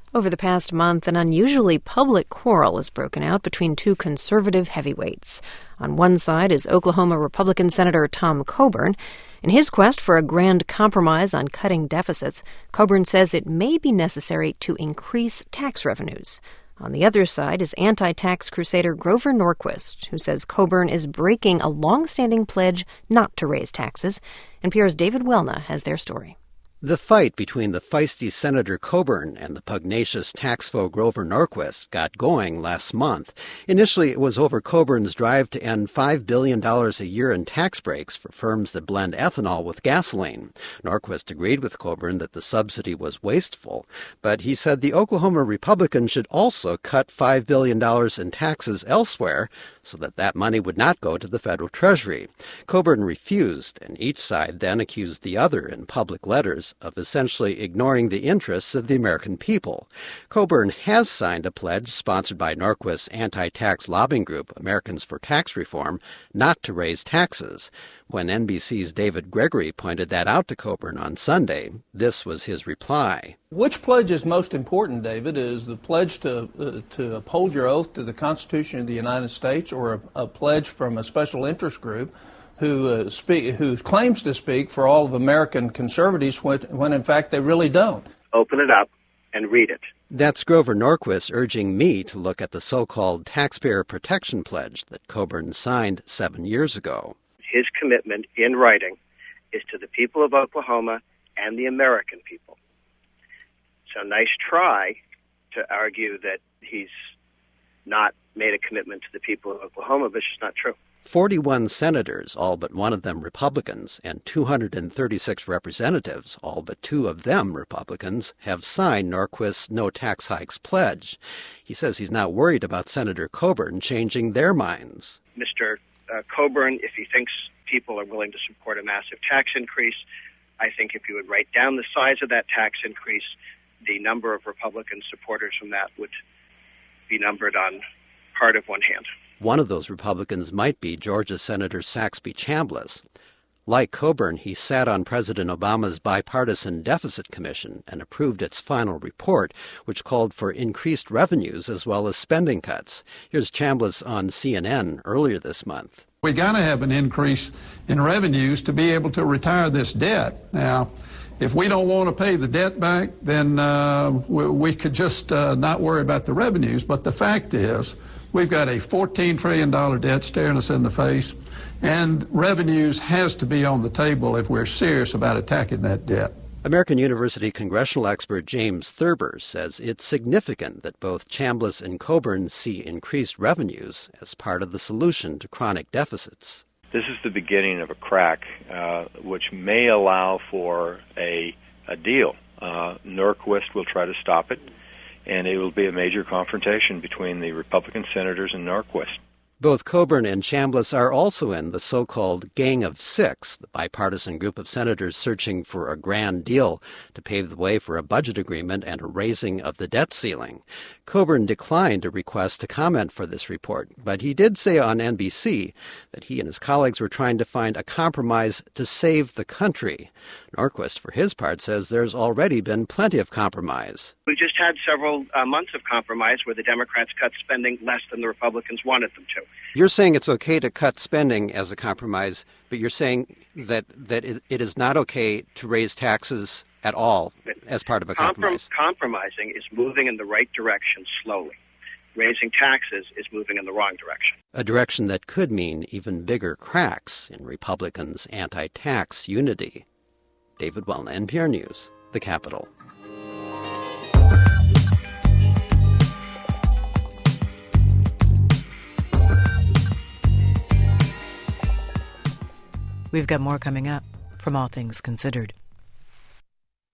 Over the past month, an unusually public quarrel has broken out between two conservative heavyweights. On one side is Oklahoma Republican Senator Tom Coburn. In his quest for a grand compromise on cutting deficits, Coburn says it may be necessary to increase tax revenues. On the other side is anti-tax crusader Grover Norquist, who says Coburn is breaking a long-standing pledge not to raise taxes. NPR's David Welna has their story. The fight between the feisty Senator Coburn and the pugnacious tax foe Grover Norquist got going last month. Initially, it was over Coburn's drive to end $5 billion a year in tax breaks for firms that blend ethanol with gasoline. Norquist agreed with Coburn that the subsidy was wasteful, but he said the Oklahoma Republicans should also cut $5 billion in taxes elsewhere so that money would not go to the federal treasury. Coburn refused, and each side then accused the other in public letters of essentially ignoring the interests of the American people. Coburn has signed a pledge sponsored by Norquist's anti-tax lobbying group, Americans for Tax Reform, not to raise taxes. When NBC's David Gregory pointed that out to Coburn on Sunday, this was his reply. Which pledge is most important, David? Is the pledge to uphold your oath to the Constitution of the United States, or a pledge from a special interest group who claims to speak for all of American conservatives when in fact they really don't? Open it up and read it. That's Grover Norquist urging me to look at the so-called Taxpayer Protection Pledge that Coburn signed 7 years ago. His commitment in writing is to the people of Oklahoma and the American people. So nice try to argue that he's not made a commitment to the people of Oklahoma, but it's just not true. 41 senators, all but one of them Republicans, and 236 representatives, all but two of them Republicans, have signed Norquist's no tax hikes pledge. He says he's not worried about Senator Coburn changing their minds. Mr. Coburn, if he thinks people are willing to support a massive tax increase, I think if you would write down the size of that tax increase, the number of Republican supporters from that would be numbered on part of one hand. One of those Republicans might be Georgia Senator Saxby Chambliss. Like Coburn, he sat on President Obama's Bipartisan Deficit Commission and approved its final report, which called for increased revenues as well as spending cuts. Here's Chambliss on CNN earlier this month. We got to have an increase in revenues to be able to retire this debt. Now, if we don't want to pay the debt back, then we could just not worry about the revenues. But the fact is, we've got a $14 trillion debt staring us in the face, and revenues has to be on the table if we're serious about attacking that debt. American University congressional expert James Thurber says it's significant that both Chambliss and Coburn see increased revenues as part of the solution to chronic deficits. This is the beginning of a crack which may allow for a deal. Norquist will try to stop it, and it will be a major confrontation between the Republican senators and Norquist. Both Coburn and Chambliss are also in the so-called Gang of Six, the bipartisan group of senators searching for a grand deal to pave the way for a budget agreement and a raising of the debt ceiling. Coburn declined a request to comment for this report, but he did say on NBC that he and his colleagues were trying to find a compromise to save the country. Norquist, for his part, says there's already been plenty of compromise. We just had several months of compromise where the Democrats cut spending less than the Republicans wanted them to. You're saying it's okay to cut spending as a compromise, but you're saying that it is not okay to raise taxes at all as part of a compromise. Compromising is moving in the right direction slowly. Raising taxes is moving in the wrong direction. A direction that could mean even bigger cracks in Republicans' anti-tax unity. David Welna, NPR News, the Capitol. We've got more coming up from All Things Considered.